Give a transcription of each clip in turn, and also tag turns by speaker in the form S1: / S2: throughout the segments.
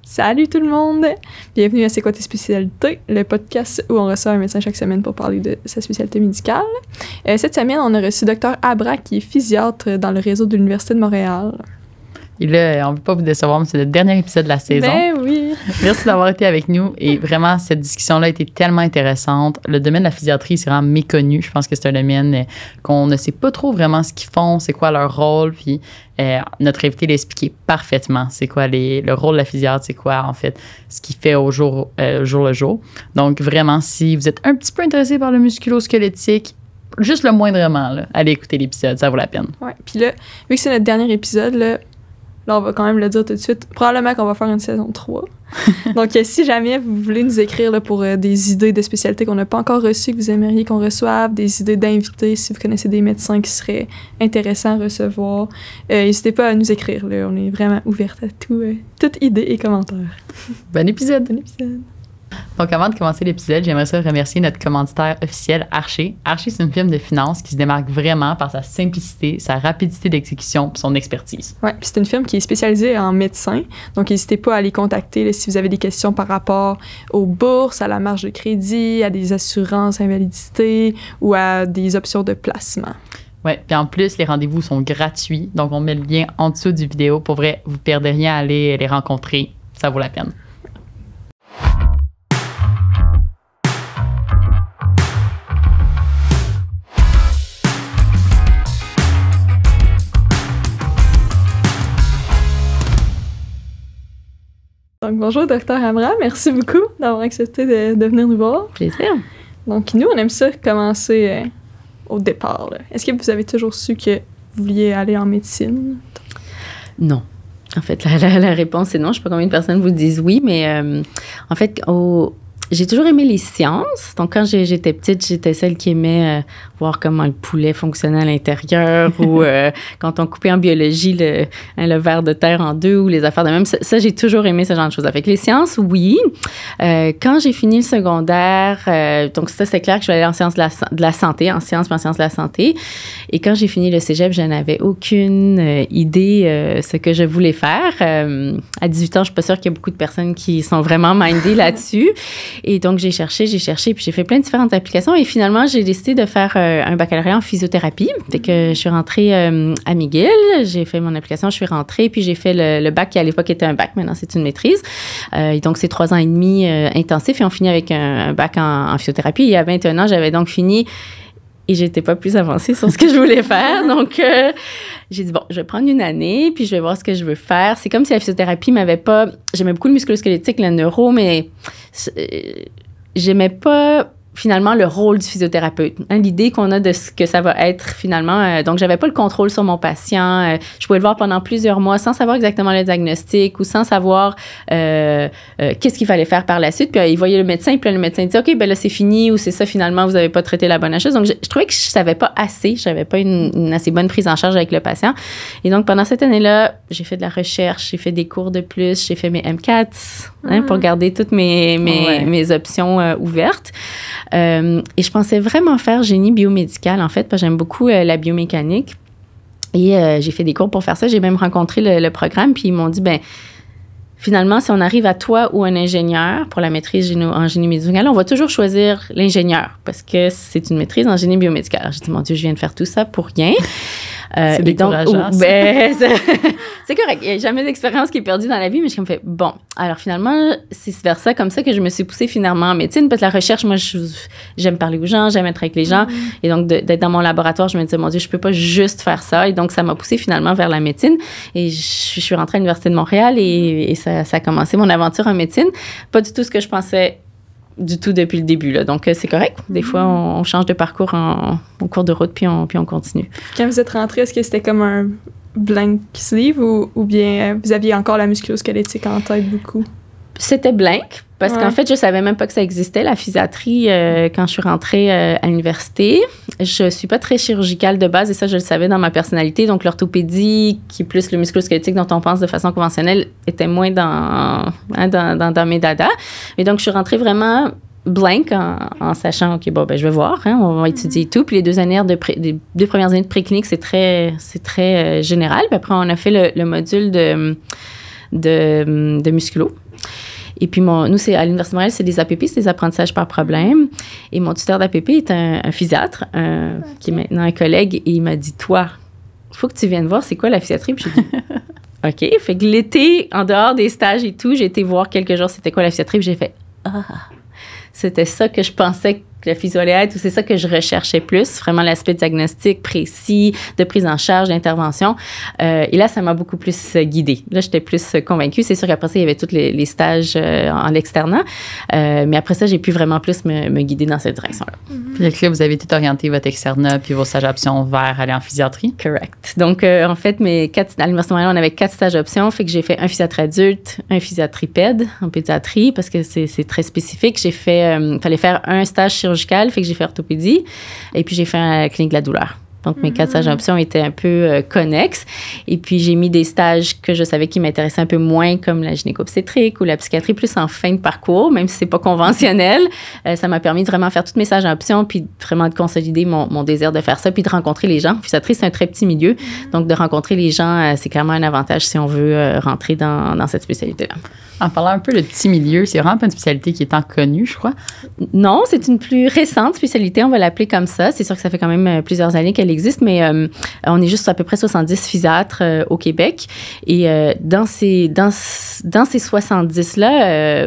S1: Salut tout le monde! Bienvenue à C'est quoi tes spécialités, le podcast où on reçoit un médecin chaque semaine pour parler de sa spécialité médicale. Cette semaine, on a reçu Dr Abra, qui est physiatre dans le réseau de l'Université de Montréal.
S2: Et là, on ne veut pas vous décevoir, mais c'est le dernier épisode de la saison.
S1: Ben oui!
S2: Merci d'avoir été avec nous. Et vraiment, cette discussion-là a été tellement intéressante. Le domaine de la physiatrie, c'est vraiment méconnu. Je pense que c'est un domaine qu'on ne sait pas trop vraiment ce qu'ils font, c'est quoi leur rôle. Puis notre invité l'a expliqué parfaitement. C'est quoi le rôle de la physiatre, c'est quoi, en fait, ce qu'il fait au jour le jour. Donc, vraiment, si vous êtes un petit peu intéressé par le musculo-squelettique, juste le moindrement, là, allez écouter l'épisode, ça vaut la peine.
S1: Ouais. Puis là, vu que c'est notre dernier épisode, là, on va quand même le dire tout de suite. Probablement qu'on va faire une saison 3. Donc, si jamais vous voulez nous écrire là, pour des idées de spécialités qu'on n'a pas encore reçues, que vous aimeriez qu'on reçoive, des idées d'invités, si vous connaissez des médecins qui seraient intéressants à recevoir, n'hésitez pas à nous écrire. Là. On est vraiment ouverte à toute idée et commentaire.
S2: Bon épisode!
S1: Bon épisode!
S2: Donc, avant de commencer l'épisode, j'aimerais ça remercier notre commanditaire officiel, Archer. Archer, c'est une firme de finance qui se démarque vraiment par sa simplicité, sa rapidité d'exécution et son expertise.
S1: Oui, puis c'est une firme qui est spécialisée en médecins. Donc, n'hésitez pas à les contacter là, si vous avez des questions par rapport aux bourses, à la marge de crédit, à des assurances invalidité ou à des options de placement.
S2: Oui, puis en plus, les rendez-vous sont gratuits. Donc, on met le lien en dessous du vidéo. Pour vrai, vous ne perdez rien à aller les rencontrer. Ça vaut la peine.
S1: Donc, bonjour, Dr Abra. Merci beaucoup d'avoir accepté de venir nous voir.
S2: Plaisir.
S1: Donc, nous, on aime ça commencer au départ. Là. Est-ce que vous avez toujours su que vous vouliez aller en médecine?
S3: Non. En fait, la réponse est non. Je ne sais pas combien de personnes vous disent oui, mais en fait, j'ai toujours aimé les sciences. Donc, quand j'étais petite, j'étais celle qui aimait voir comment le poulet fonctionnait à l'intérieur ou quand on coupait en biologie le ver de terre en deux ou les affaires de même. Ça, j'ai toujours aimé ce genre de choses. Avec les sciences, oui. Quand j'ai fini le secondaire, donc ça, c'était clair que je voulais aller en sciences de la santé, en sciences de la santé. Et quand j'ai fini le cégep, je n'avais aucune idée ce que je voulais faire. À 18 ans, je ne suis pas sûre qu'il y a beaucoup de personnes qui sont vraiment mindées là-dessus. Et donc, j'ai cherché, puis j'ai fait plein de différentes applications. Et finalement, j'ai décidé de faire un baccalauréat en physiothérapie. Fait que je suis rentrée à McGill, j'ai fait mon application, je suis rentrée, puis j'ai fait le bac qui, à l'époque, était un bac. Maintenant, c'est une maîtrise. Et donc, c'est 3 ans et demi intensifs. Et on finit avec un bac en physiothérapie. Et à 21 ans, j'avais donc fini et j'étais pas plus avancée sur ce que je voulais faire. Donc, j'ai dit, bon, je vais prendre une année, puis je vais voir ce que je veux faire. C'est comme si la physiothérapie m'avait pas... J'aimais beaucoup le musculo-squelettique, le neuro, mais j'aimais pas finalement le rôle du physiothérapeute, l'idée qu'on a de ce que ça va être finalement. Donc, j'avais pas le contrôle sur mon patient. Je pouvais le voir pendant plusieurs mois sans savoir exactement le diagnostic ou sans savoir qu'est-ce qu'il fallait faire par la suite. Puis, il voyait le médecin, puis le médecin disait, OK, ben là, c'est fini ou c'est ça, finalement, vous avez pas traité la bonne chose. Donc, je trouvais que je savais pas assez. J'avais pas une assez bonne prise en charge avec le patient. Et donc, pendant cette année-là, j'ai fait de la recherche, j'ai fait des cours de plus, j'ai fait mes MCATs pour garder toutes mes options ouvertes. Et je pensais vraiment faire génie biomédical, en fait, parce que j'aime beaucoup la biomécanique. Et j'ai fait des cours pour faire ça. J'ai même rencontré le programme, puis ils m'ont dit, ben finalement, si on arrive à toi ou un ingénieur pour la maîtrise en génie médical, on va toujours choisir l'ingénieur parce que c'est une maîtrise en génie biomédical. Alors, j'ai dit, mon Dieu, je viens de faire tout ça pour rien.
S2: C'est décourageant.
S3: C'est correct. Il n'y a jamais d'expérience qui est perdue dans la vie, mais je me fais, bon, alors finalement, c'est vers ça, comme ça que je me suis poussée finalement en médecine, parce que la recherche, moi, j'aime parler aux gens, j'aime être avec les gens. Et donc, d'être dans mon laboratoire, je me disais, mon Dieu, je peux pas juste faire ça. Et donc, ça m'a poussée finalement vers la médecine. Et je suis rentrée à l'Université de Montréal et ça a commencé mon aventure en médecine. Pas du tout ce que je pensais du tout depuis le début. Là. Donc, c'est correct. Des fois, on change de parcours en cours de route, puis on continue.
S1: Quand vous êtes rentrée, est-ce que c'était comme un blank slate ou bien vous aviez encore la musculo-squelettique en tête beaucoup?
S3: C'était blank, parce qu'en fait, je savais même pas que ça existait, la physiatrie, quand je suis rentrée à l'université. Je suis pas très chirurgicale de base, et ça, je le savais dans ma personnalité. Donc, l'orthopédie, qui est plus le musculo-squelettique dont on pense de façon conventionnelle, était moins dans mes dadas. Et donc, je suis rentrée vraiment blank en sachant, OK, bon, ben, je vais voir, on va étudier tout. Puis les 2 premières années de préclinique, c'est très général. Puis après, on a fait le module de musculo. Et puis, nous, à l'Université de Montréal, c'est des APP, c'est des apprentissages par problème. Et mon tuteur d'APP est un physiatre qui est maintenant un collègue. Et il m'a dit, toi, il faut que tu viennes voir c'est quoi la physiatrie. Puis j'ai dit, OK. Fait que l'été, en dehors des stages et tout, j'ai été voir quelques jours c'était quoi la physiatrie. Puis j'ai fait, c'était ça que je pensais que la physio allait être, ou c'est ça que je recherchais plus, vraiment l'aspect diagnostic précis, de prise en charge, d'intervention. Et là, ça m'a beaucoup plus guidée. Là, j'étais plus convaincue. C'est sûr qu'après ça, il y avait tous les stages en externat. Mais après ça, j'ai pu vraiment plus me guider dans cette direction-là.
S2: Puis là, vous avez tout orienté votre externat puis vos stages options vers aller en physiatrie.
S3: Correct. Donc, en fait, à l'Université de Montréal, on avait 4 stages options. Fait que j'ai fait un physiatre adulte, un physiatrie pède en pédiatrie parce que c'est très spécifique. J'ai fait, fallait faire un stage chirurgical, fait que j'ai fait orthopédie. Et puis, j'ai fait la clinique de la douleur. Donc, mes 4 stages options étaient un peu connexes. Et puis, j'ai mis des stages que je savais qui m'intéressaient un peu moins, comme la gynéco-obstétrique ou la psychiatrie, plus en fin de parcours, même si c'est pas conventionnel. Ça m'a permis de vraiment faire tous mes stages options, puis vraiment de consolider mon désir de faire ça, puis de rencontrer les gens. Physiatrie, c'est un très petit milieu. Donc, de rencontrer les gens, c'est clairement un avantage si on veut rentrer dans cette spécialité-là.
S2: En parlant un peu de petit milieu, c'est vraiment pas une spécialité qui est tant connue, je crois.
S3: Non, c'est une plus récente spécialité, on va l'appeler comme ça. C'est sûr que ça fait quand même plusieurs années qu'elle existe, mais on est juste à peu près 70 physiatres au Québec. Et dans ces 70-là,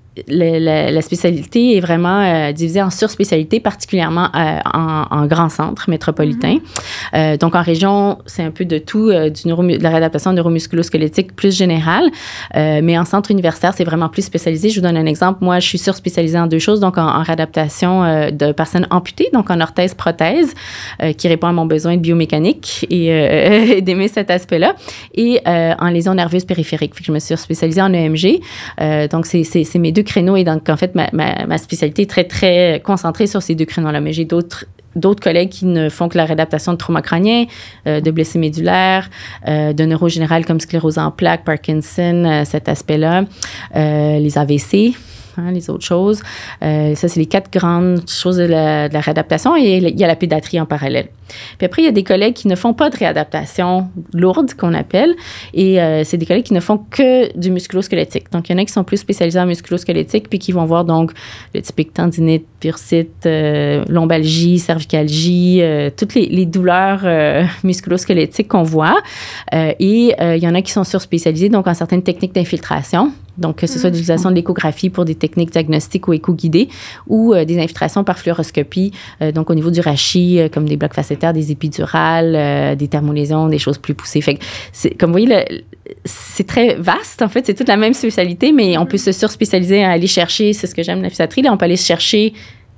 S3: la spécialité est vraiment divisée en surspécialités, particulièrement en grands centres métropolitains. Donc, en région, c'est un peu de tout, de la réadaptation neuromusculo-squelettique plus générale. Mais en centre universitaire, c'est vraiment plus spécialisé. Je vous donne un exemple. Moi, je suis surspécialisée en 2 choses. Donc, en réadaptation de personnes amputées, donc en orthèse-prothèse, qui répond à mon besoin de biomécanique et d'aimer cet aspect-là. Et en lésions nerveuses périphériques. Fait que je me suis spécialisée en EMG. Donc, c'est mes 2 créneaux. Et donc, en fait, ma spécialité est très, très concentrée sur ces 2 créneaux-là. Mais j'ai d'autres collègues qui ne font que la réadaptation de trauma crânien, de blessés médulaires, de neurogénérales comme sclérose en plaques, Parkinson, cet aspect-là, les AVC. Les autres choses. Ça, c'est les 4 grandes choses de la réadaptation et il y a la pédiatrie en parallèle. Puis après, il y a des collègues qui ne font pas de réadaptation lourde, qu'on appelle, et c'est des collègues qui ne font que du musculo-squelettique. Donc, il y en a qui sont plus spécialisés en musculo-squelettique puis qui vont voir donc le typique tendinite, bursite, lombalgie, cervicalgie, toutes les douleurs musculo-squelettiques qu'on voit. Et il y en a qui sont surspécialisés donc en certaines techniques d'infiltration. Donc, que ce soit l'utilisation de l'échographie pour des techniques diagnostiques ou écho-guidées ou des infiltrations par fluoroscopie, donc au niveau du rachis, comme des blocs facétaires, des épidurales, des thermolésions, des choses plus poussées. Fait que comme vous voyez, c'est très vaste, en fait. C'est toute la même spécialité, mais on peut se surspécialiser à aller chercher, c'est ce que j'aime de la physiatrie, là, on peut aller chercher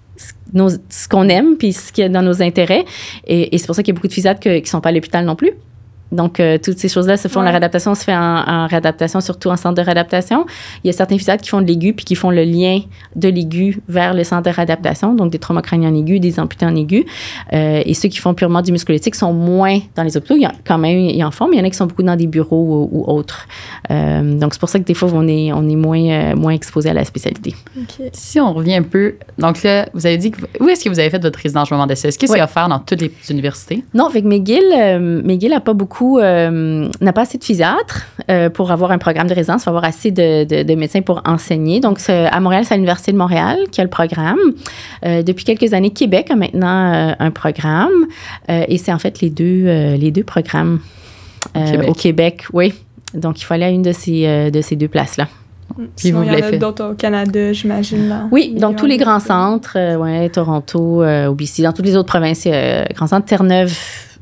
S3: ce qu'on aime puis ce qu'il y a dans nos intérêts. Et c'est pour ça qu'il y a beaucoup de physiatres qui ne sont pas à l'hôpital non plus. Donc, toutes ces choses-là se font. La réadaptation se fait en réadaptation, surtout en centre de réadaptation. Il y a certains physiatres qui font de l'aigu puis qui font le lien de l'aigu vers le centre de réadaptation, donc des traumas crâniens en aigu, des amputés en aigu. Et ceux qui font purement du musculoéthique sont moins dans les hôpitaux. Ils en font, mais il y en a qui sont beaucoup dans des bureaux ou autres. Donc, c'est pour ça que des fois, on est moins exposé à la spécialité.
S1: Okay.
S2: Si on revient un peu, donc là, vous avez dit, où est-ce que vous avez fait votre résidence moment d'essai? Est-ce que c'est offert dans toutes les universités?
S3: Non, avec McGill n'a pas beaucoup n'a pas assez de physiatres pour avoir un programme de résidence. Il faut avoir assez de médecins pour enseigner. Donc, à Montréal, c'est à l'Université de Montréal qui a le programme. Depuis quelques années, Québec a maintenant un programme. Et c'est en fait les deux programmes au Québec. Oui. Donc, il faut aller à une de ces 2 places-là.
S1: Sinon, il y en a d'autres au Canada, j'imagine. Là.
S3: Oui, dans tous les grands centres. Toronto, BC, dans toutes les autres provinces. Grands centres, Terre-Neuve.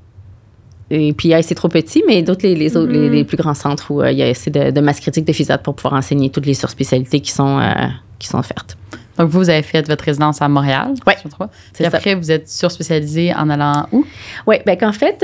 S3: Et puis, c'est trop petit, mais d'autres, les plus grands centres où il y a assez de masse critique de physiatres pour pouvoir enseigner toutes les surspécialités qui sont offertes.
S2: Donc, vous avez fait votre résidence à Montréal.
S3: Oui.
S2: Et après, vous êtes surspécialisé en allant où?
S3: Oui, bien qu'en fait,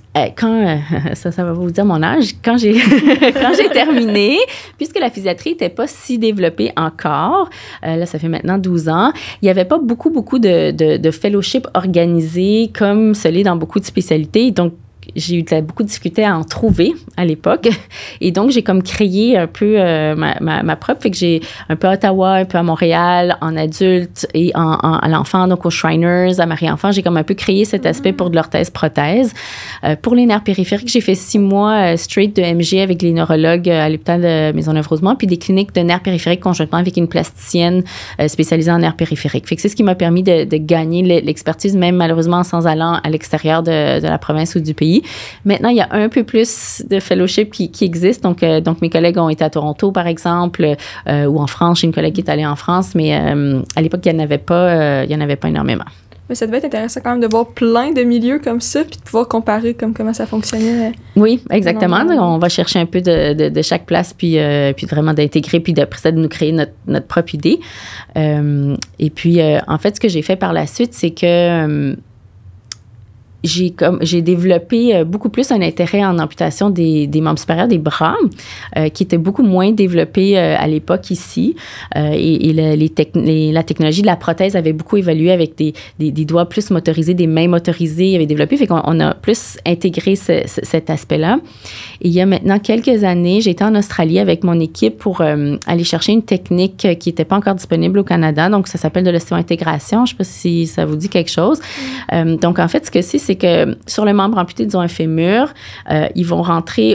S3: ça va vous dire mon âge, quand j'ai terminé, puisque la physiatrie n'était pas si développée encore, là, ça fait maintenant 12 ans, il n'y avait pas beaucoup de fellowship organisés comme ce l'est dans beaucoup de spécialités. Donc, j'ai eu beaucoup de difficultés à en trouver à l'époque. Et donc, j'ai comme créé un peu ma propre. Fait que j'ai un peu à Ottawa, un peu à Montréal, en adulte et à l'enfant, donc aux Shriners, à Marie-Enfant. J'ai comme un peu créé cet aspect pour de l'orthèse-prothèse. Pour les nerfs périphériques, j'ai fait 6 mois straight de MG avec les neurologues à l'hôpital de Maisonneuve-Rosemont, puis des cliniques de nerfs périphériques conjointement avec une plasticienne spécialisée en nerfs périphériques. Fait que c'est ce qui m'a permis de gagner l'expertise, même malheureusement sans allant à l'extérieur de la province ou du pays. Maintenant, il y a un peu plus de fellowship qui existe. Donc, mes collègues ont été à Toronto, par exemple, ou en France. J'ai une collègue qui est allée en France, mais à l'époque, il n'y en avait pas énormément.
S1: Mais ça devait être intéressant quand même de voir plein de milieux comme ça, puis de pouvoir comparer comment ça fonctionnait.
S3: Oui, exactement. On va chercher un peu de chaque place, puis vraiment d'intégrer, puis d'après ça, de nous créer notre propre idée. Et puis, en fait, ce que j'ai fait par la suite, c'est que j'ai développé beaucoup plus un intérêt en amputation des membres supérieurs des bras, qui était beaucoup moins développé à l'époque ici. Et la technologie de la prothèse avait beaucoup évolué avec des doigts plus motorisés, des mains motorisées avait développé. Fait qu'on a plus intégré cet aspect-là. Et il y a maintenant quelques années, j'ai été en Australie avec mon équipe pour aller chercher une technique qui n'était pas encore disponible au Canada. Donc, ça s'appelle de l'ostéo-intégration. Je ne sais pas si ça vous dit quelque chose. Donc, en fait, ce que c'est que sur le membre amputé, disons un fémur, ils vont rentrer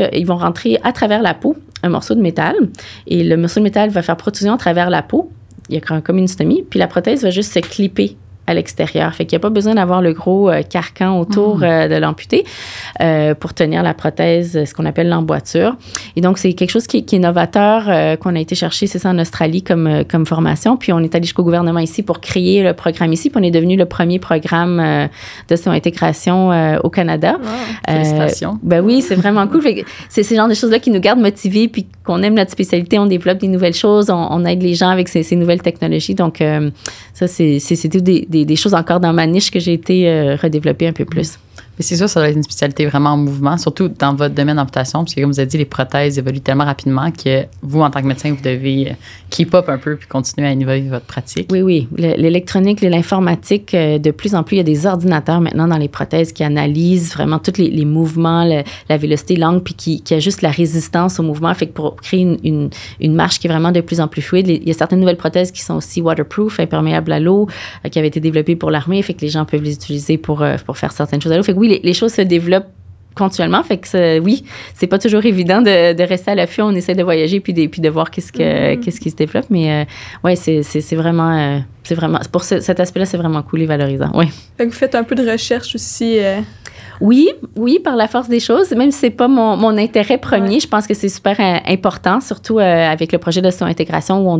S3: à travers la peau un morceau de métal, et le morceau de métal va faire protrusion à travers la peau. Il y a comme une stomie, puis la prothèse va juste se clipper à l'extérieur. Fait qu'il n'y a pas besoin d'avoir le gros carcan autour de l'amputé pour tenir la prothèse, ce qu'on appelle l'emboîture. Et donc, c'est quelque chose qui est novateur, qu'on a été chercher, c'est ça, en Australie comme formation. Puis, on est allé jusqu'au gouvernement ici pour créer le programme ici. Puis, on est devenu le premier programme d'ostéo-intégration au Canada.
S2: Wow. Félicitations.
S3: Ben oui, c'est vraiment cool. Fait que c'est ce genre de choses-là qui nous gardent motivés, puis qu'on aime notre spécialité, on développe des nouvelles choses, on aide les gens avec ces nouvelles technologies. Donc, ça, c'était des choses encore dans ma niche que j'ai été redévelopper un peu plus.
S2: Mais c'est sûr, ça doit être une spécialité vraiment en mouvement, surtout dans votre domaine d'amputation, parce que comme vous avez dit, les prothèses évoluent tellement rapidement que vous, en tant que médecin, vous devez keep up un peu puis continuer à innover votre pratique.
S3: Oui. L'électronique, l'informatique, de plus en plus, il y a des ordinateurs maintenant dans les prothèses qui analysent vraiment tous les mouvements, la vélocité, l'angle, puis qui ajustent la résistance au mouvement. Fait que pour créer une marche qui est vraiment de plus en plus fluide, il y a certaines nouvelles prothèses qui sont aussi waterproof, imperméables à l'eau, qui avaient été développées pour l'armée. Fait que les gens peuvent les utiliser pour faire certaines choses à l'eau. Fait que oui, les choses se développent continuellement. Fait que oui, c'est pas toujours évident de rester à l'affût. On essaie de voyager puis de voir qu'est-ce qui se développe. Mais ouais, c'est vraiment pour cet aspect-là, c'est vraiment cool et valorisant. Oui.
S1: Fait que vous faites un peu de recherche aussi.
S3: Oui, par la force des choses. Même si c'est pas mon intérêt premier, je pense que c'est super important, surtout avec le projet d'ostéo-intégration où on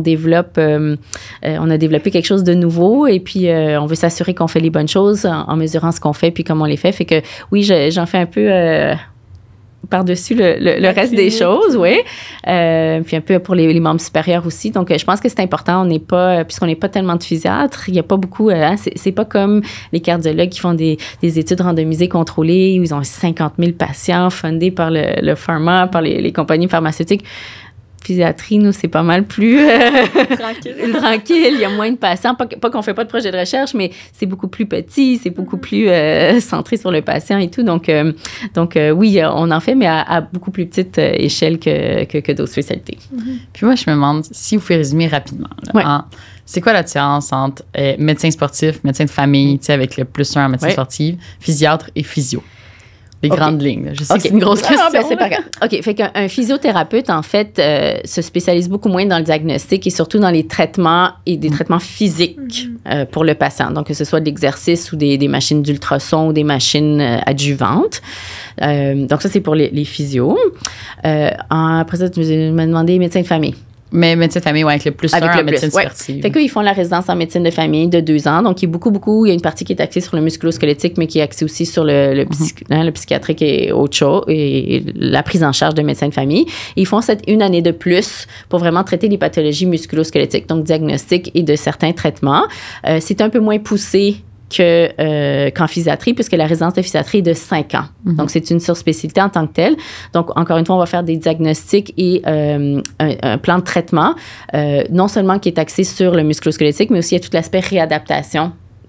S3: a développé quelque chose de nouveau et puis on veut s'assurer qu'on fait les bonnes choses en mesurant ce qu'on fait puis comment on les fait. Fait que oui, j'en fais un peu par-dessus le reste des choses, oui. Puis un peu pour les membres supérieurs aussi. Donc, je pense que c'est important. Puisqu'on n'est pas tellement de physiatres, il n'y a pas beaucoup... c'est pas comme les cardiologues qui font des études randomisées contrôlées où ils ont 50 000 patients fundés par le pharma, par les compagnies pharmaceutiques. Psychiatrie, nous, c'est pas mal plus tranquille. Il y a moins de patients. Pas qu'on fait pas de projet de recherche, mais c'est beaucoup plus petit, c'est beaucoup plus centré sur le patient et tout. Donc oui, on en fait, mais à beaucoup plus petite échelle que d'autres spécialités.
S2: Puis moi, je me demande, si vous pouvez résumer rapidement, c'est quoi la différence entre médecin sportif, médecin de famille, tu sais, avec le +1 en médecine sportive, physiatre et physio? Les grandes lignes. Je sais que c'est une grosse question.
S3: Ben, c'est pas grave. OK. Fait qu'un physiothérapeute, en fait, se spécialise beaucoup moins dans le diagnostic et surtout dans les traitements et des traitements physiques pour le patient. Donc, que ce soit de l'exercice ou des machines d'ultrason ou des machines adjuvantes. Donc, ça, c'est pour les physios. Après ça, tu m'as demandé médecin de famille.
S2: Mais médecine de famille, avec le +1 en médecine sportive.
S3: Fait qu'eux, ils font la résidence en médecine de famille de 2 ans. Donc, il y a une partie qui est axée sur le musculo-squelettique, mais qui est axée aussi sur le psychiatrique et autre chose, et la prise en charge de médecins de famille. Et ils font une année de plus pour vraiment traiter les pathologies musculo-squelettiques, donc diagnostic et de certains traitements. C'est un peu moins poussé qu'en physiatrie, puisque la résidence de physiatrie est de 5 ans. Donc, c'est une surspécialité en tant que telle. Donc, encore une fois, on va faire des diagnostics et un plan de traitement, non seulement qui est axé sur le musculo-squelettique, mais aussi il y a tout l'aspect réadaptation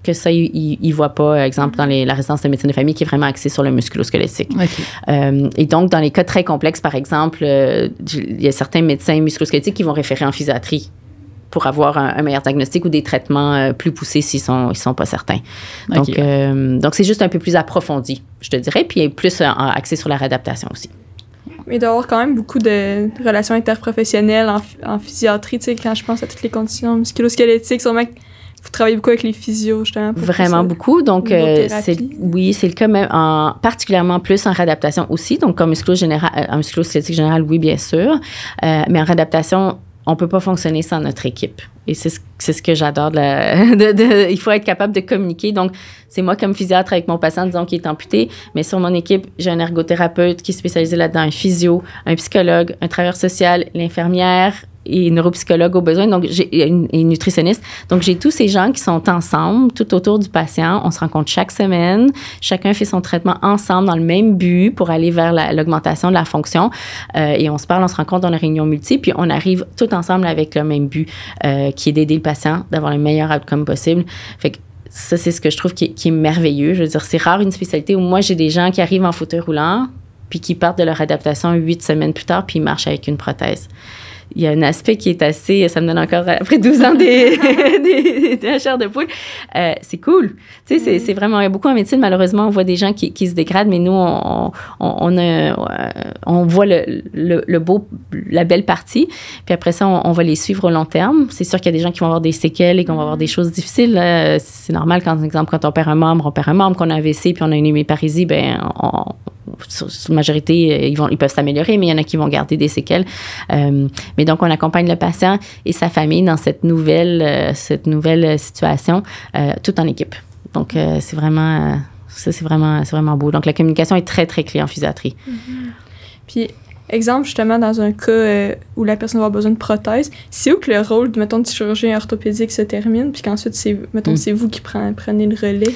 S3: que ça, ils ne voient pas, par exemple, dans la résidence de médecine de famille qui est vraiment axée sur le musculo-squelettique.
S2: OK.
S3: Et donc, dans les cas très complexes, par exemple, il y a certains médecins musculo-squelettiques qui vont référer en physiatrie pour avoir un meilleur diagnostic ou des traitements plus poussés s'ils sont pas certains. Donc, donc, c'est juste un peu plus approfondi, je te dirais, puis plus axé sur la réadaptation aussi.
S1: Mais d'avoir quand même beaucoup de relations interprofessionnelles en physiatrie, tu sais, quand je pense à toutes les conditions musculo-squelettiques, sûrement que vous travaillez beaucoup avec les physios, justement.
S3: Vraiment beaucoup. Donc, c'est le cas même particulièrement plus en réadaptation aussi. Donc, en musculo-squelettique général, oui, bien sûr. Mais en réadaptation, on ne peut pas fonctionner sans notre équipe. Et c'est ce que j'adore. Il faut être capable de communiquer. Donc, c'est moi comme physiatre avec mon patient, disons, qui est amputé. Mais sur mon équipe, j'ai un ergothérapeute qui est spécialisé là-dedans, un physio, un psychologue, un travailleur social, l'infirmière et neuropsychologue au besoin, donc et nutritionniste. Donc, j'ai tous ces gens qui sont ensemble, tout autour du patient. On se rencontre chaque semaine. Chacun fait son traitement ensemble dans le même but pour aller vers l'augmentation de la fonction. Et on se parle, on se rencontre dans la réunion multi, puis on arrive tout ensemble avec le même but, qui est d'aider le patient, d'avoir le meilleur outcome possible. Fait que ça, c'est ce que je trouve qui est merveilleux. Je veux dire, c'est rare une spécialité où moi, j'ai des gens qui arrivent en fauteuil roulant, puis qui partent de leur adaptation 8 semaines plus tard, puis ils marchent avec une prothèse. Il y a un aspect qui est assez... Ça me donne encore, après 12 ans, de la chair de poule. C'est cool. Tu sais, c'est vraiment... Il y a beaucoup en médecine, malheureusement, on voit des gens qui se dégradent, mais nous, on voit la belle partie. Puis après ça, on va les suivre au long terme. C'est sûr qu'il y a des gens qui vont avoir des séquelles et qu'on va avoir des choses difficiles. C'est normal, par exemple, quand on perd un membre, qu'on a un AVC, puis on a une hémiparalysie, bien, la majorité, ils peuvent s'améliorer, mais il y en a qui vont garder des séquelles. Mais donc, on accompagne le patient et sa famille dans cette nouvelle situation, tout en équipe. Donc, c'est vraiment beau. Donc, la communication est très, très clé en physiatrie.
S1: Mm-hmm. Puis, exemple, justement, dans un cas où la personne va avoir besoin de prothèse, c'est où que le rôle, mettons, du chirurgien orthopédique se termine, puis qu'ensuite, c'est vous qui prenez le relais?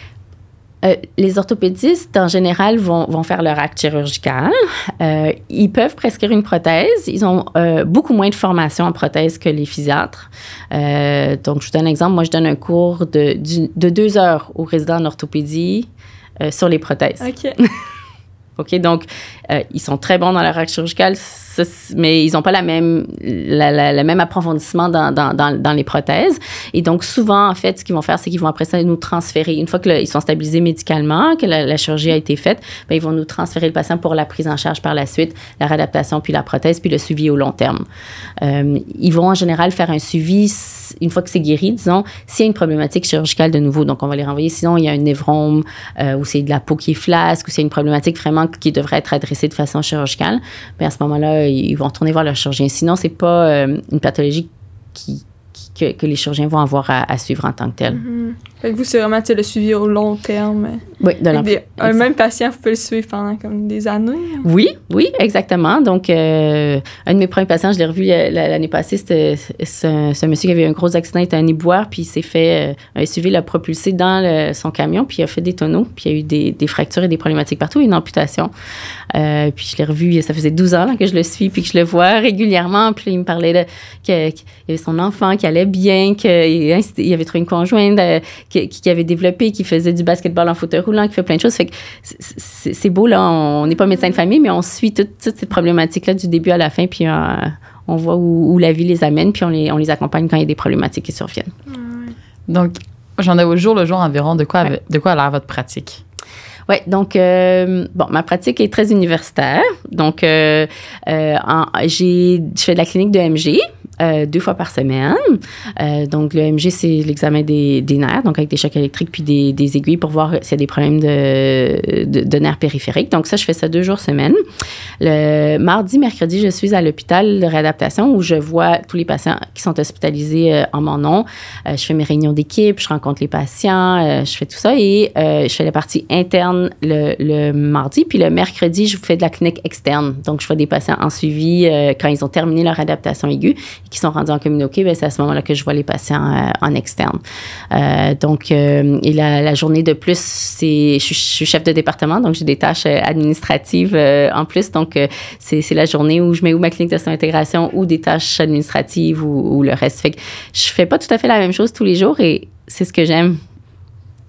S3: Les orthopédistes, en général, vont faire leur acte chirurgical. Ils peuvent prescrire une prothèse. Ils ont beaucoup moins de formation en prothèse que les physiatres. Donc, je vous donne un exemple. Moi, je donne un cours de 2 heures aux résidents en orthopédie sur les prothèses. OK. OK, donc, ils sont très bons dans leur acte chirurgical, mais ils n'ont pas le même approfondissement dans les prothèses. Et donc, souvent, en fait, ce qu'ils vont faire, c'est qu'ils vont après ça nous transférer. Une fois qu'ils sont stabilisés médicalement, que la chirurgie a été faite, bien, ils vont nous transférer le patient pour la prise en charge par la suite, la réadaptation, puis la prothèse, puis le suivi au long terme. Ils vont en général faire un suivi une fois que c'est guéri, disons, s'il y a une problématique chirurgicale de nouveau. Donc, on va les renvoyer. Sinon, il y a un névrome ou c'est de la peau qui est flasque ou c'est une problématique vraiment qui devrait être adressée de façon chirurgicale. Bien, à ce moment-là, ils vont retourner voir leur chirurgien. Sinon, c'est pas une pathologie que les chirurgiens vont avoir à suivre en tant que tel.
S1: Mm-hmm. Fait que vous, c'est vraiment le suivi au long terme.
S3: Oui, de l'enfant.
S1: Un même patient, vous pouvez le suivre pendant comme des années.
S3: Oui, exactement. Donc, un de mes premiers patients, je l'ai revu l'année passée, c'était ce monsieur qui avait eu un gros accident, il était un éboueur, puis il s'est fait, un SUV l'a propulsé dans son camion, puis il a fait des tonneaux, puis il y a eu des fractures et des problématiques partout, une amputation. Puis je l'ai revu, ça faisait 12 ans là, que je le suis, puis que je le vois régulièrement, puis il me parlait qu'il y avait son enfant qui allait bien, qu'il avait trouvé une conjointe qui avait développé, qui faisait du basketball en fauteuil roulant, qui fait plein de choses. Fait que c'est beau, là. On n'est pas médecin de famille, mais on suit toutes ces problématiques-là du début à la fin, puis on voit où la vie les amène, puis on les accompagne quand il y a des problématiques qui surviennent.
S2: Donc, j'en ai au jour le jour environ. De quoi a l'air votre pratique?
S3: Oui, donc, ma pratique est très universitaire. Donc, je fais de la clinique de MG. 2 fois par semaine. Donc, le MG, c'est l'examen des nerfs, donc avec des chocs électriques puis des aiguilles pour voir s'il y a des problèmes de nerfs périphériques. Donc, ça, je fais ça 2 jours semaine. Le mardi, mercredi, je suis à l'hôpital de réadaptation où je vois tous les patients qui sont hospitalisés en mon nom. Je fais mes réunions d'équipe, je rencontre les patients, je fais tout ça et je fais la partie interne le mardi. Puis le mercredi, je fais de la clinique externe. Donc, je fais des patients en suivi quand ils ont terminé leur adaptation aiguë qui sont rendus en communauté, bien, c'est à ce moment-là que je vois les patients en externe. Donc, et la journée de plus, je suis chef de département, donc j'ai des tâches administratives en plus. Donc, c'est la journée où je mets ou ma clinique de soins-intégration ou des tâches administratives ou le reste. Fait que je fais pas tout à fait la même chose tous les jours et c'est ce que j'aime.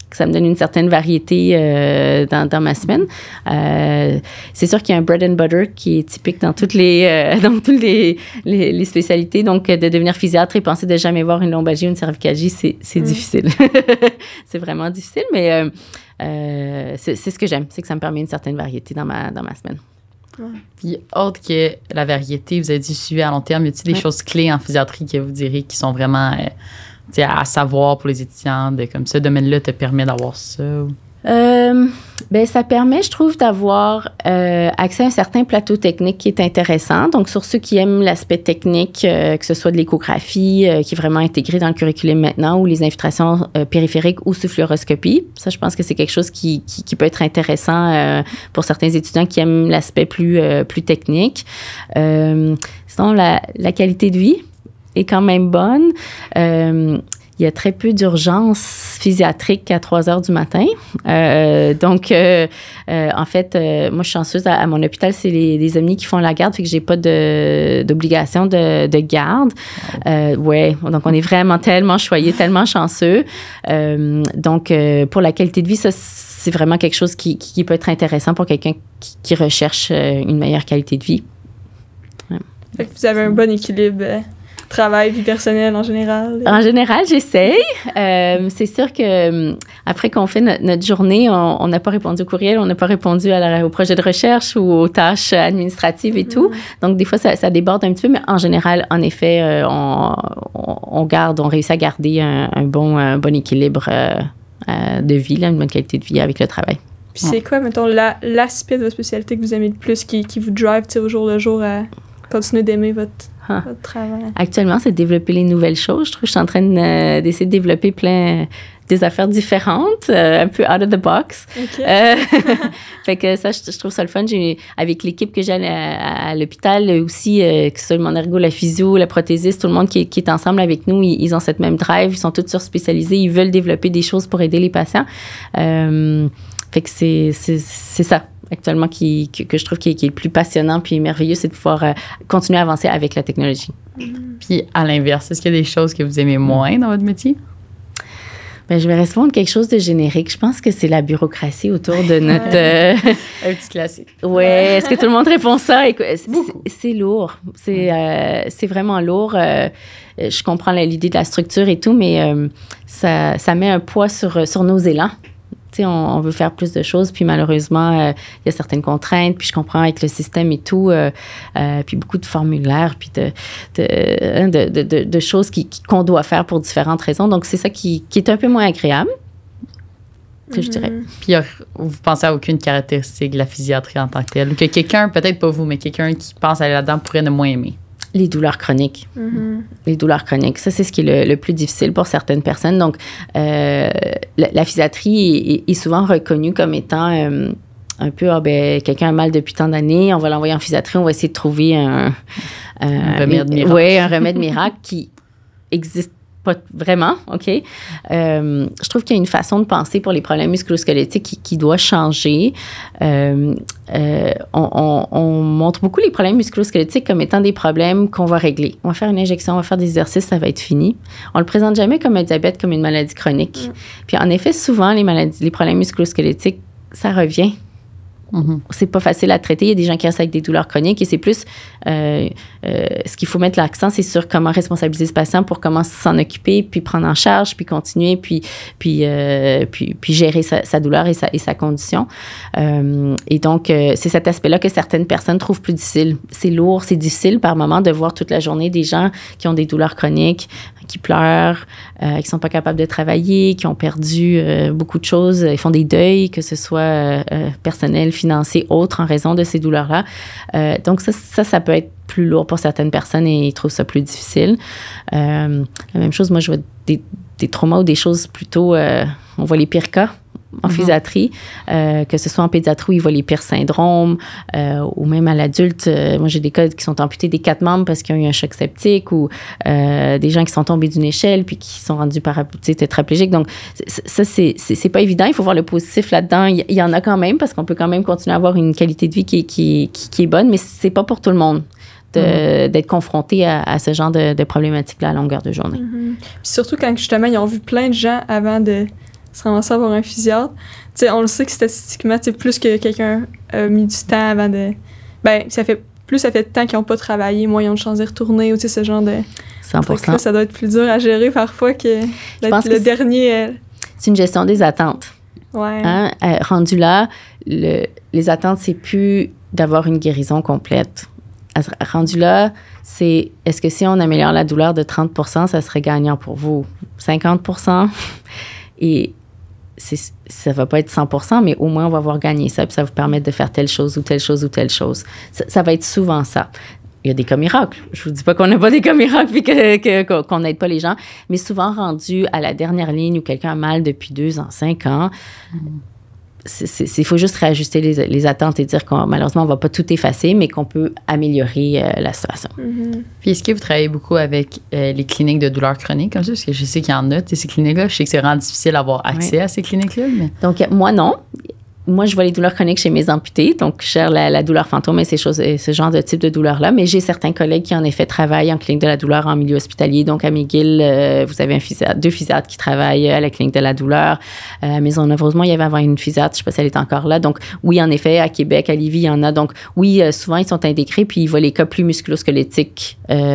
S3: que ça me donne une certaine variété dans ma semaine. C'est sûr qu'il y a un bread and butter qui est typique dans toutes les spécialités. Donc, de devenir physiatre et penser de jamais voir une lombalgie ou une cervicalgie, c'est difficile. C'est vraiment difficile, mais c'est ce que j'aime. C'est que ça me permet une certaine variété dans ma semaine.
S2: Puis, autre que la variété, vous avez dit suivi à long terme, y a-t-il des choses clés en physiatrie que vous direz qui sont vraiment à savoir pour les étudiants, comme ce domaine-là te permet d'avoir ça?
S3: Ça permet, je trouve, d'avoir accès à un certain plateau technique qui est intéressant. Donc, sur ceux qui aiment l'aspect technique, que ce soit de l'échographie, qui est vraiment intégré dans le curriculum maintenant, ou les infiltrations périphériques ou sous fluoroscopie. Ça, je pense que c'est quelque chose qui peut être intéressant pour certains étudiants qui aiment l'aspect plus technique. Sinon, la qualité de vie est quand même bonne. Il y a très peu d'urgences physiatriques à 3 heures du matin. Donc, en fait, moi, je suis chanceuse. À mon hôpital, c'est les omnis qui font la garde, fait que j'ai pas d'obligation de garde. Ouais, donc on est vraiment tellement choyés, tellement chanceux. Donc, pour la qualité de vie, ça, c'est vraiment quelque chose qui peut être intéressant pour quelqu'un qui recherche une meilleure qualité de vie. Ouais.
S1: Fait que vous avez un bon équilibre. Travail, vie personnelle en général?
S3: En général, j'essaye. C'est sûr que après qu'on fait notre journée, on n'a pas répondu au courriel, on n'a pas répondu au projet de recherche ou aux tâches administratives et tout. Donc, des fois, ça déborde un petit peu, mais en général, en effet, on réussit à garder un bon équilibre de vie, là, une bonne qualité de vie avec le travail.
S1: Puis c'est quoi, mettons, l'aspect de votre spécialité que vous aimez le plus, qui vous drive au jour le jour à continuer d'aimer votre travail? Actuellement, c'est de développer les nouvelles choses. Je trouve que je suis en train d'essayer de développer des affaires différentes, un peu out of the box. Okay. Fait que ça, je trouve ça le fun. Avec l'équipe que j'ai à l'hôpital aussi, que ce soit mon ergo, la physio, la prothésiste, tout le monde qui est ensemble avec nous, ils ont cette même drive, ils sont tous surspécialisés, ils veulent développer des choses pour aider les patients. Fait que c'est ça. Actuellement, que je trouve qui est le plus passionnant puis merveilleux, c'est de pouvoir continuer à avancer avec la technologie.
S2: Puis, à l'inverse, est-ce qu'il y a des choses que vous aimez moins dans votre métier?
S3: Je vais répondre quelque chose de générique. Je pense que c'est la bureaucratie autour de notre...
S2: Un petit classique.
S3: Oui. Est-ce que tout le monde répond ça? C'est lourd. C'est vraiment lourd. Je comprends l'idée de la structure et tout, mais ça met un poids sur nos élans. On veut faire plus de choses, puis malheureusement, il y a certaines contraintes, puis je comprends avec le système et tout, puis beaucoup de formulaires, puis de choses qu'on doit faire pour différentes raisons. Donc, c'est ça qui est un peu moins agréable, je dirais.
S2: Puis, vous pensez à aucune caractéristique de la physiatrie en tant que telle? Que quelqu'un, peut-être pas vous, mais quelqu'un qui pense aller là-dedans pourrait ne moins aimer?
S3: Les douleurs chroniques. Les douleurs chroniques. Ça, c'est ce qui est le plus difficile pour certaines personnes. Donc, la physiatrie est souvent reconnue comme étant un peu, quelqu'un a mal depuis tant d'années, on va l'envoyer en physiatrie, on va essayer de trouver un
S2: remède miracle.
S3: Oui, un remède miracle qui existe pas vraiment, OK? Je trouve qu'il y a une façon de penser pour les problèmes musculo-squelettiques qui doit changer. On montre beaucoup les problèmes musculo-squelettiques comme étant des problèmes qu'on va régler. On va faire une injection, on va faire des exercices, ça va être fini. On le présente jamais comme un diabète, comme une maladie chronique. Puis en effet, souvent, les problèmes musculo-squelettiques, ça revient. C'est pas facile à traiter. Il y a des gens qui restent avec des douleurs chroniques et c'est plus ce qu'il faut mettre l'accent, c'est sur comment responsabiliser ce patient pour comment s'en occuper, puis prendre en charge, puis continuer, puis gérer sa douleur et sa condition. Et donc, c'est cet aspect-là que certaines personnes trouvent plus difficile. C'est lourd, c'est difficile par moment de voir toute la journée des gens qui ont des douleurs chroniques, qui pleurent, qui sont pas capables de travailler, qui ont perdu beaucoup de choses. Ils font des deuils, que ce soit personnel, financier, autre, en raison de ces douleurs-là. Donc, ça peut être plus lourd pour certaines personnes et ils trouvent ça plus difficile. La même chose, moi, je vois des traumas ou des choses plutôt... on voit les pires cas en physiatrie, que ce soit en pédiatrie où ils voient les pires syndromes, ou même à l'adulte. Moi, j'ai des cas qui sont amputés des 4 membres parce qu'ils ont eu un choc septique ou des gens qui sont tombés d'une échelle puis qui sont rendus tétraplégiques. Donc, ça, c'est pas évident. Il faut voir le positif là-dedans. Il y en a quand même parce qu'on peut quand même continuer à avoir une qualité de vie qui est bonne, mais c'est pas pour tout le monde. D'être confronté à ce genre de problématiques-là à longueur de journée.
S1: Puis surtout quand, justement, ils ont vu plein de gens avant de se ramasser à avoir un physiatre. Tu sais, on le sait que statistiquement, tu sais, plus que quelqu'un a mis du temps avant de... Ben, ça fait de temps qu'ils n'ont pas travaillé, moins ils ont de chance d'y retourner, ou tu sais, ce genre de...
S3: 100%.
S1: Ça doit être plus dur à gérer parfois que d'être le dernier...
S3: C'est une gestion des attentes.
S1: Ouais.
S3: Hein? Rendu là, les attentes, c'est plus d'avoir une guérison complète. Rendu là, c'est est-ce que si on améliore la douleur de 30%, ça serait gagnant pour vous? 50%? Et ça va pas être 100%, mais au moins, on va avoir gagné ça, puis ça vous permet de faire telle chose ou telle chose ou telle chose. Ça va être souvent ça. Il y a des cas miracles. Je vous dis pas qu'on n'a pas des cas miracles puis qu'on n'aide pas les gens, mais souvent rendu à la dernière ligne où quelqu'un a mal depuis 2 ans, 5 ans, il faut juste réajuster les attentes et dire qu'on malheureusement, on ne va pas tout effacer, mais qu'on peut améliorer la situation.
S1: Mm-hmm.
S2: Puis est-ce que vous travaillez beaucoup avec les cliniques de douleurs chroniques comme ça? Parce que je sais qu'il y en a, ces cliniques-là. Je sais que c'est vraiment difficile d'avoir accès à ces cliniques-là. Mais...
S3: Donc, moi, non. Moi, je vois les douleurs chroniques chez mes amputés, donc je gère la douleur fantôme et ce genre de type de douleur-là. Mais j'ai certains collègues qui, en effet, travaillent en clinique de la douleur en milieu hospitalier. Donc, à McGill, vous avez 2 physiatres qui travaillent à la clinique de la douleur. À Maisonneuve-Rosemont, il y avait avant une physiatre, je ne sais pas si elle est encore là. Donc, oui, en effet, à Québec, à Lévis, il y en a. Donc, oui, souvent, ils sont indécrits, puis ils voient les cas plus musculo-squelettiques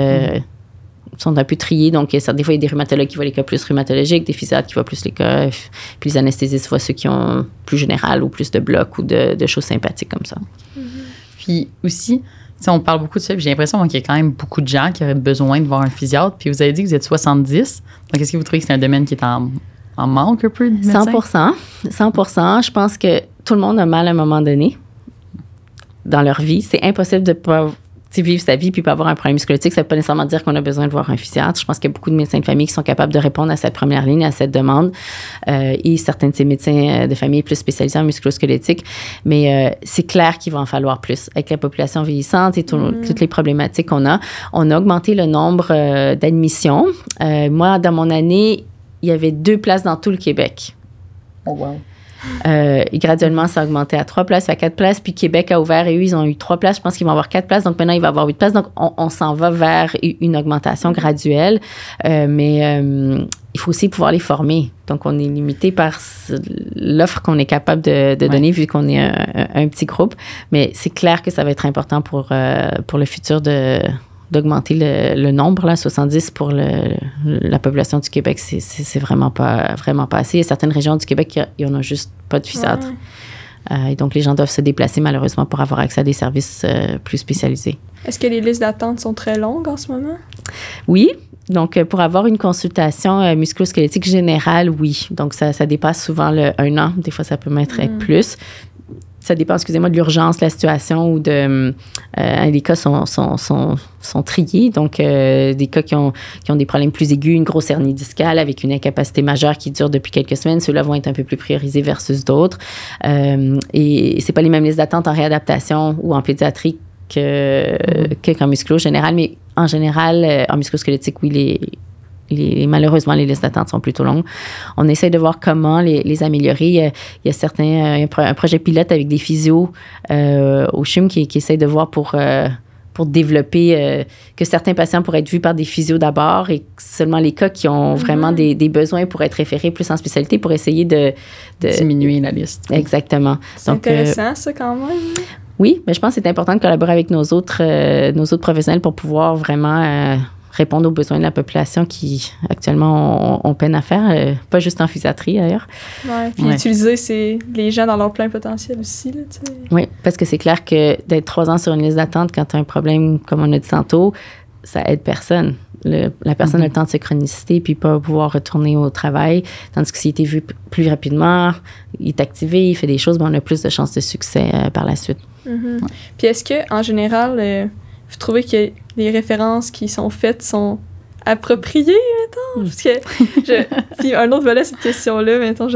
S3: sont un peu triés. Donc, des fois, il y a des rhumatologues qui voient les cas plus rhumatologiques, des physiatres qui voient plus les cas, puis les anesthésistes voient ceux qui ont plus général ou plus de blocs ou de choses sympathiques comme ça.
S1: Mm-hmm.
S2: Puis aussi, on parle beaucoup de ça, puis j'ai l'impression qu'il y a quand même beaucoup de gens qui auraient besoin de voir un physiatre. Puis vous avez dit que vous êtes 70. Donc, est-ce que vous trouvez que c'est un domaine qui est en manque un peu de médecins?
S3: 100%. Je pense que tout le monde a mal à un moment donné dans leur vie. C'est impossible de pas vivre sa vie puis pas avoir un problème musculotique. Ça ne veut pas nécessairement dire qu'on a besoin de voir un physiatre. Je pense qu'il y a beaucoup de médecins de famille qui sont capables de répondre à cette première ligne, à cette demande. Et certains de ces médecins de famille plus spécialisés en musculosquelettique. Mais c'est clair qu'il va en falloir plus. Avec la population vieillissante et toutes les problématiques qu'on a, on a augmenté le nombre d'admissions. Moi, dans mon année, il y avait 2 places dans tout le Québec.
S2: Oh, wow.
S3: Et graduellement, ça a augmenté à 3 places, à 4 places. Puis Québec a ouvert et eux, ils ont eu 3 places. Je pense qu'ils vont avoir 4 places. Donc maintenant, il va y avoir 8 places. Donc, on s'en va vers une augmentation graduelle. Mais il faut aussi pouvoir les former. Donc, on est limité par l'offre qu'on est capable de donner vu qu'on est un petit groupe. Mais c'est clair que ça va être important pour le futur d'augmenter le nombre, là, 70 pour la population du Québec, c'est vraiment pas assez. Il y a certaines régions du Québec, il n'y en a juste pas de physiatre. Ouais. Et donc, les gens doivent se déplacer, malheureusement, pour avoir accès à des services plus spécialisés.
S1: Est-ce que les listes d'attente sont très longues en ce moment?
S3: Oui. Donc, pour avoir une consultation musculo-squelettique générale, oui. Donc, ça dépasse souvent le 1 an. Des fois, ça peut même être plus. Ça dépend, excusez-moi, de l'urgence, la situation ou les cas sont triés. Donc, des cas qui ont des problèmes plus aigus, une grosse hernie discale avec une incapacité majeure qui dure depuis quelques semaines, ceux-là vont être un peu plus priorisés versus d'autres. Et c'est pas les mêmes listes d'attente en réadaptation ou en pédiatrie qu'en musculo général, mais en général, en musculo-squelettique, oui, malheureusement, les listes d'attente sont plutôt longues. On essaie de voir comment les améliorer. Il y a certains, un projet pilote avec des physios au CHUM qui essaie de voir pour développer que certains patients pourraient être vus par des physios d'abord et seulement les cas qui ont vraiment des besoins pour être référés plus en spécialité pour essayer de
S2: diminuer la liste.
S3: Exactement.
S1: C'est intéressant, ça, quand même.
S3: Oui, mais je pense que c'est important de collaborer avec nos autres professionnels pour pouvoir vraiment répondre aux besoins de la population qui, actuellement, ont peine à faire, pas juste en physiatrie, d'ailleurs.
S1: Oui, puis utiliser les gens dans leur plein potentiel aussi, là, tu sais.
S3: Oui, parce que c'est clair que d'être 3 ans sur une liste d'attente quand tu as un problème, comme on a dit tantôt, ça aide personne. La personne a le temps de se chronicité puis pas pouvoir retourner au travail, tandis que s'il était vu plus rapidement, il est activé, il fait des choses, ben on a plus de chances de succès par la suite.
S1: Mm-hmm. Puis est-ce que en général, vous trouvez que les références qui sont faites sont appropriées, mettons? Parce que puis un autre volet à cette question-là, mettons,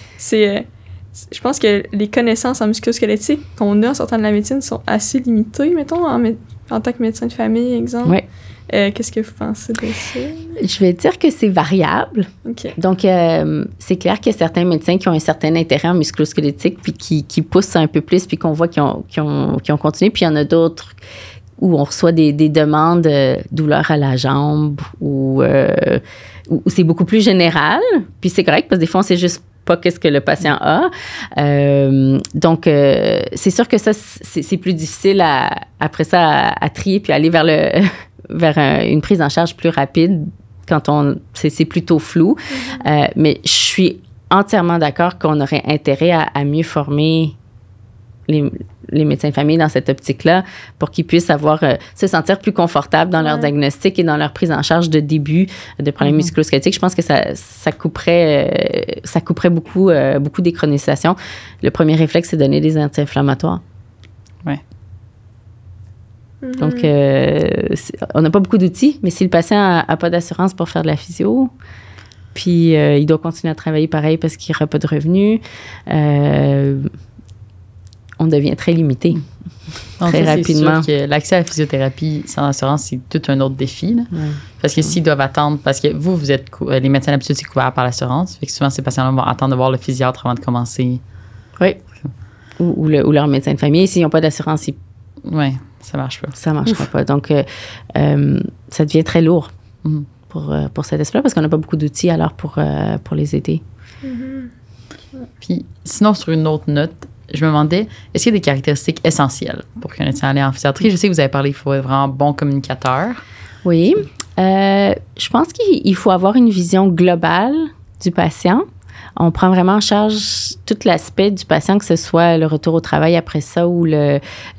S1: je pense que les connaissances en musculo-squelettique qu'on a en sortant de la médecine sont assez limitées, mettons, en tant que médecin de famille, exemple.
S3: Oui.
S1: Qu'est-ce que vous pensez de ça?
S3: Je vais dire que c'est variable.
S1: Okay.
S3: Donc, c'est clair qu'il y a certains médecins qui ont un certain intérêt en musculo-squelettique puis qui poussent un peu plus puis qu'on voit qu'ils ont continué. Puis il y en a d'autres où on reçoit des demandes douleur à la jambe ou c'est beaucoup plus général. Puis c'est correct parce que des fois, on sait juste pas qu'est-ce que le patient a. Donc, c'est sûr que ça, c'est plus difficile après ça à trier puis aller vers une prise en charge plus rapide quand c'est plutôt flou. Mais je suis entièrement d'accord qu'on aurait intérêt à mieux former les médecins de famille dans cette optique-là pour qu'ils puissent se sentir plus confortables dans leur diagnostic et dans leur prise en charge de début de problèmes musculo-squelettiques. Je pense que ça couperait beaucoup des chronisations. Le premier réflexe, c'est de donner des anti-inflammatoires.
S2: Oui.
S3: Donc, on n'a pas beaucoup d'outils, mais si le patient n'a pas d'assurance pour faire de la physio, puis il doit continuer à travailler pareil parce qu'il n'aura pas de revenus, on devient très limité. Très rapidement.
S2: C'est sûr que l'accès à la physiothérapie sans assurance, c'est tout un autre défi. Là. Parce que s'ils doivent attendre, parce que vous êtes les médecins d'habitude, c'est couvert par l'assurance. Fait que souvent, ces patients-là vont attendre de voir le physiatre avant de commencer.
S3: Oui. Ou leur médecin de famille. S'ils n'ont pas d'assurance,
S2: oui, ça marche pas.
S3: Ça marchera pas. Donc, ça devient très lourd pour cet aspect-là parce qu'on n'a pas beaucoup d'outils alors pour les aider.
S2: Puis, sinon, sur une autre note, je me demandais, est-ce qu'il y a des caractéristiques essentielles pour qu'un médecin aille en physiatrie? Je sais que vous avez parlé qu'il faut être vraiment bon communicateur.
S3: Oui. Je pense qu'il faut avoir une vision globale du patient. On prend vraiment en charge tout l'aspect du patient, que ce soit le retour au travail après ça ou les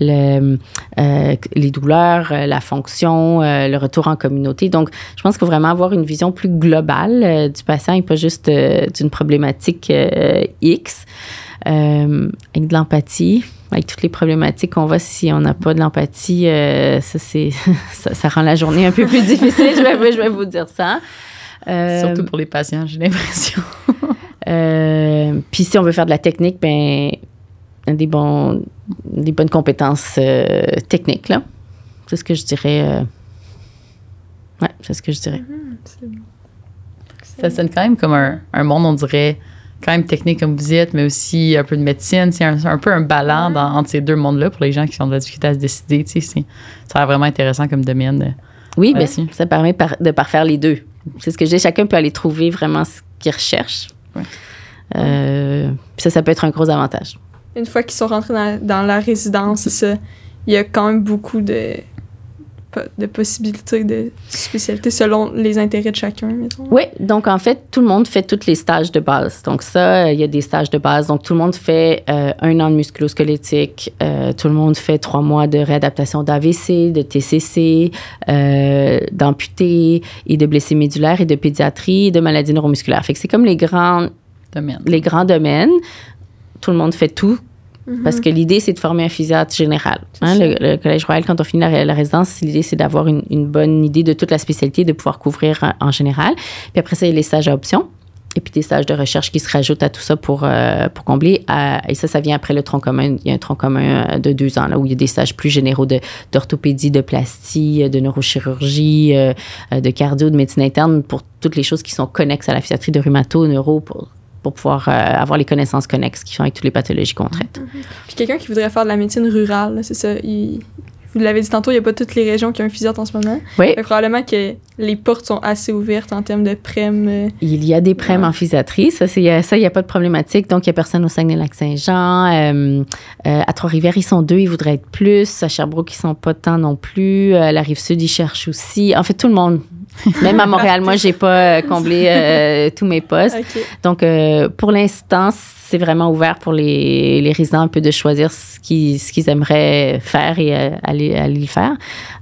S3: douleurs, la fonction, le retour en communauté. Donc, je pense qu'il faut vraiment avoir une vision plus globale du patient et pas juste d'une problématique X. Avec de l'empathie, avec toutes les problématiques qu'on voit si on n'a pas de l'empathie, ça rend la journée un peu plus difficile, je vais vous dire ça.
S2: Surtout pour les patients, j'ai l'impression.
S3: Puis si on veut faire de la technique, des bonnes compétences techniques, là. C'est ce que je dirais. C'est ce que je dirais.
S1: C'est bon.
S2: Ça sonne quand même comme un monde, on dirait, quand même technique comme vous êtes, mais aussi un peu de médecine. C'est un peu un ballon entre ces deux mondes-là pour les gens qui ont de la difficulté à se décider. Ça a l'air vraiment intéressant comme domaine.
S3: Oui, bien sûr. Ça permet de parfaire les deux. C'est ce que je dis. Chacun peut aller trouver vraiment ce qu'il recherche. Puis ça peut être un gros avantage.
S1: Une fois qu'ils sont rentrés dans la résidence, c'est ça, il y a quand même beaucoup de possibilités de spécialités selon les intérêts de chacun, mettons.
S3: Oui, donc en fait, tout le monde fait tous les stages de base. Donc ça, il y a des stages de base. Donc tout le monde fait 1 an de musculo-squelettique, tout le monde fait 3 mois de réadaptation d'AVC, de TCC, d'amputés et de blessés médulaires et de pédiatrie et de maladies neuromusculaires. Fait que c'est comme les grands domaines. Tout le monde fait tout. Parce que l'idée, c'est de former un physiatre général. Le Collège Royal, quand on finit la résidence, l'idée, c'est d'avoir une bonne idée de toute la spécialité, de pouvoir couvrir en général. Puis après ça, il y a les stages à option. Et puis des stages de recherche qui se rajoutent à tout ça pour combler. Et ça vient après le tronc commun. Il y a un tronc commun de 2 ans, là, où il y a des stages plus généraux d'orthopédie, de plastie, de neurochirurgie, de cardio, de médecine interne, pour toutes les choses qui sont connexes à la physiatrie, de rhumato, neuro, pour pouvoir avoir les connaissances connexes qui sont avec toutes les pathologies qu'on traite.
S1: Puis quelqu'un qui voudrait faire de la médecine rurale, là, c'est ça, vous l'avez dit tantôt, il n'y a pas toutes les régions qui ont un physiatre en ce moment.
S3: Oui.
S1: Mais probablement que les portes sont assez ouvertes en termes de prêmes.
S3: Il y a des prêmes en physiatrie, il n'y a pas de problématique. Donc, il n'y a personne au Saguenay-Lac-Saint-Jean. À Trois-Rivières, ils sont 2, ils voudraient être plus. À Sherbrooke, ils ne sont pas tant non plus. À la Rive-Sud, ils cherchent aussi. En fait, tout le monde. Même à Montréal, moi, je n'ai pas comblé tous mes postes.
S1: Okay.
S3: Donc, pour l'instant, c'est vraiment ouvert pour les résidents un peu de choisir ce qu'ils aimeraient faire et aller le faire.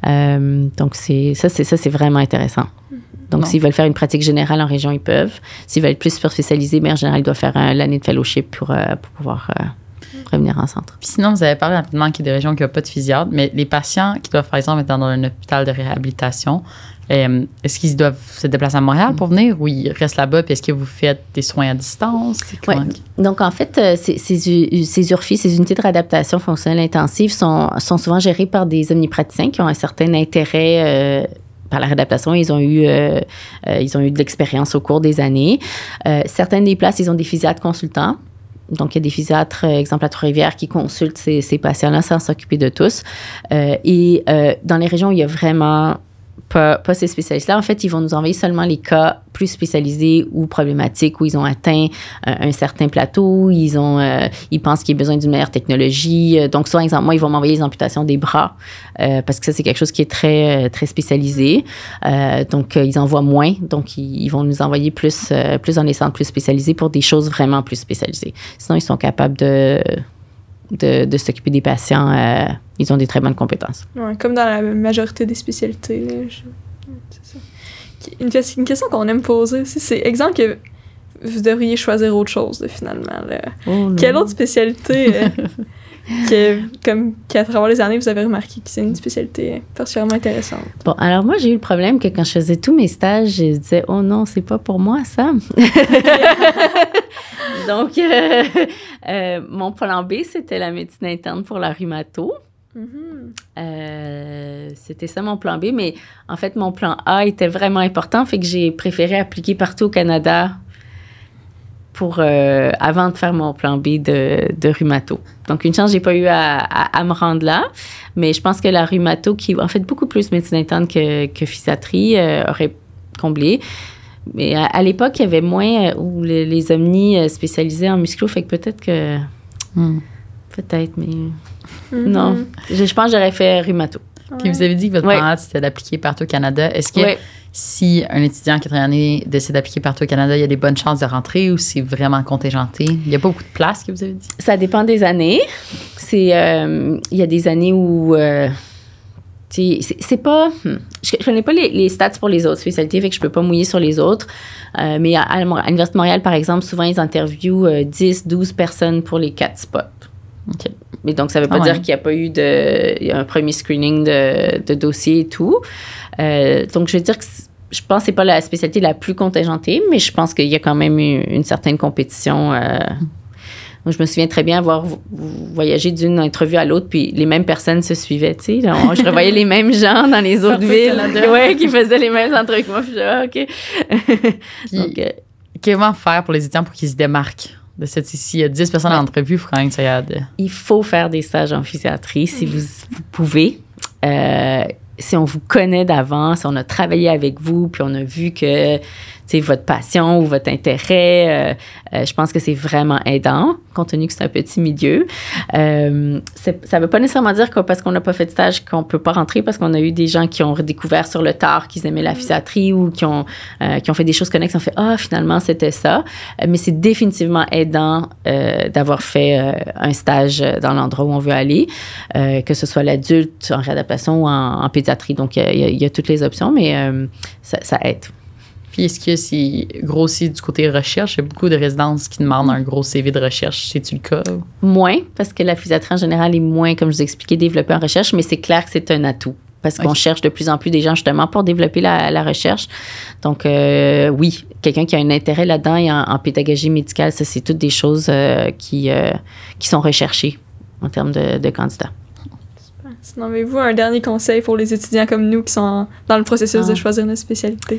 S3: Donc, c'est vraiment intéressant. Donc, s'ils veulent faire une pratique générale en région, ils peuvent. S'ils veulent être plus spécialisés, mais en général, ils doivent faire l'année de fellowship pour pouvoir revenir en centre.
S2: Puis sinon, vous avez parlé rapidement qu'il y a des régions qui n'ont pas de physiatre, mais les patients qui doivent, par exemple, être dans un hôpital de réhabilitation, est-ce qu'ils doivent se déplacer à Montréal pour venir ou ils restent là-bas? Puis est-ce que vous faites des soins à distance?
S3: Oui. Donc, en fait, ces URFI, ces unités de réadaptation fonctionnelle intensive, sont souvent gérées par des omnipraticiens qui ont un certain intérêt par la réadaptation. Ils ont eu de l'expérience au cours des années. Certaines des places, ils ont des physiatres consultants. Donc, il y a des physiatres, exemple à Trois-Rivières, qui consultent ces patients-là sans s'occuper de tous. Et dans les régions où il y a vraiment pas ces spécialistes-là. En fait, ils vont nous envoyer seulement les cas plus spécialisés ou problématiques où ils ont atteint un certain plateau, ils pensent qu'il y a besoin d'une meilleure technologie. Donc, par exemple, moi, ils vont m'envoyer les amputations des bras parce que ça, c'est quelque chose qui est très, très spécialisé. Donc, ils envoient moins. Donc, ils vont nous envoyer plus dans les centres plus spécialisés pour des choses vraiment plus spécialisées. Sinon, ils sont capables de s'occuper des patients. Ils ont des très bonnes compétences.
S1: Ouais, comme dans la majorité des spécialités. Là, c'est ça. Une question qu'on aime poser aussi, c'est exemple que vous devriez choisir autre chose, là, finalement. Là. Quelle autre spécialité qu'à travers les années, vous avez remarqué que c'est une spécialité particulièrement intéressante?
S3: Bon, alors moi, j'ai eu le problème que quand je faisais tous mes stages, je disais « Oh non, c'est pas pour moi, ça! » Donc, mon plan B, c'était la médecine interne pour la rhumato. C'était ça mon plan B, mais en fait, mon plan A était vraiment important, fait que j'ai préféré appliquer partout au Canada avant de faire mon plan B de rhumato. Donc, une chance, j'ai pas eu à me rendre là, mais je pense que la rhumato, qui est en fait beaucoup plus médecine interne que physiatrie, aurait comblé. Mais à l'époque, il y avait moins où les omnis spécialisés en musculo, fait que peut-être que... Peut-être, mais... Non. Je pense que j'aurais fait rhumato.
S2: Puis vous avez dit que votre plan, c'était d'appliquer partout au Canada. Est-ce que si un étudiant en 4e année décide d'appliquer partout au Canada, il y a des bonnes chances de rentrer ou c'est vraiment contingenté? Il n'y a pas beaucoup de place, que vous avez dit?
S3: Ça dépend des années. Il y a des années où... c'est pas... Je connais pas les stats pour les autres spécialités, fait que je peux pas mouiller sur les autres. Mais à l'Université de Montréal, par exemple, souvent, ils interviewent 10, 12 personnes pour les 4 spots.
S2: OK.
S3: Mais donc, ça veut pas dire qu'il n'y a pas eu un premier screening de dossier et tout. Donc, je veux dire que je pense que c'est pas la spécialité la plus contingentée, mais je pense qu'il y a quand même une certaine compétition. Moi, je me souviens très bien avoir voyagé d'une entrevue à l'autre, puis les mêmes personnes se suivaient, tu sais. Je revoyais les mêmes gens dans les autres villes qui faisaient les mêmes entrevues que moi. Puis je disais, OK.
S2: Donc, comment faire pour les étudiants pour qu'ils se démarquent de cette ici? Il y a 10 personnes en entrevue, il faut quand même que ça y aille.
S3: Il faut faire des stages en physiatrie si vous pouvez. Si on vous connaît d'avance, si on a travaillé avec vous, puis on a vu que votre passion ou votre intérêt, je pense que c'est vraiment aidant, compte tenu que c'est un petit milieu. Ça ne veut pas nécessairement dire que parce qu'on n'a pas fait de stage qu'on ne peut pas rentrer, parce qu'on a eu des gens qui ont redécouvert sur le tard qu'ils aimaient la physiatrie ou qui ont fait des choses connexes, qui ont fait « Ah, finalement, c'était ça ». Mais c'est définitivement aidant d'avoir fait un stage dans l'endroit où on veut aller, que ce soit l'adulte en réadaptation ou en pédiatrie. Donc, il y a toutes les options, mais ça aide.
S2: Puis est-ce que c'est gros aussi du côté recherche? Il y a beaucoup de résidences qui demandent un gros CV de recherche. C'est-tu le cas?
S3: Moins, parce que la physiatrie en général est moins, comme je vous ai expliqué, développée en recherche, mais c'est clair que c'est un atout. Parce qu'on cherche de plus en plus des gens justement pour développer la recherche. Donc, oui, quelqu'un qui a un intérêt là-dedans et en pédagogie médicale, ça, c'est toutes des choses qui sont recherchées en termes de candidats.
S1: Sinon, avez-vous un dernier conseil pour les étudiants comme nous qui sont dans le processus de choisir notre spécialité?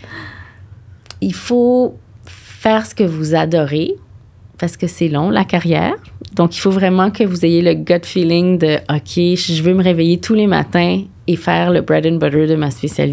S3: Il faut faire ce que vous adorez parce que c'est long, la carrière. Donc, il faut vraiment que vous ayez le gut feeling de « OK, je veux me réveiller tous les matins et faire le bread and butter de ma spécialité. »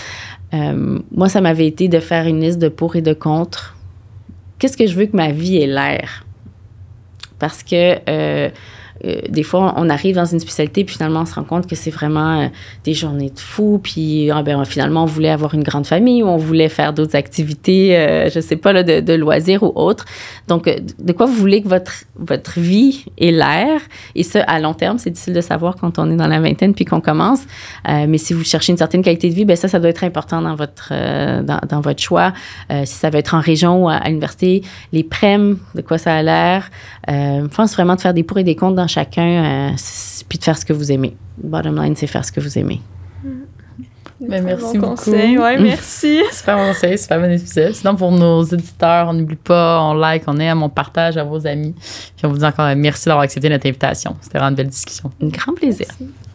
S3: Moi, ça m'avait été de faire une liste de pour et de contre. Qu'est-ce que je veux que ma vie ait l'air? Parce que... des fois, on arrive dans une spécialité puis finalement, on se rend compte que c'est vraiment des journées de fou. Puis finalement, on voulait avoir une grande famille ou on voulait faire d'autres activités, je sais pas, là, de loisirs ou autres. Donc, de quoi vous voulez que votre vie ait l'air? Et ça, à long terme, c'est difficile de savoir quand on est dans la vingtaine puis qu'on commence. Mais si vous cherchez une certaine qualité de vie, ben ça doit être important dans votre choix. Si ça va être en région ou à l'université, les prèmes, de quoi ça a l'air. Je pense vraiment de faire des pour et des contre dans chacun, puis de faire ce que vous aimez. Bottom line, c'est faire ce que vous aimez.
S2: Ben, merci
S1: bon
S2: beaucoup.
S1: Conseil. Ouais, merci.
S2: Super bon conseil, super bon épisode. Sinon, pour nos auditeurs, on n'oublie pas, on like, on aime, on partage à vos amis. Puis on vous dit encore merci d'avoir accepté notre invitation. C'était vraiment une belle discussion.
S3: Un grand plaisir.
S1: Merci.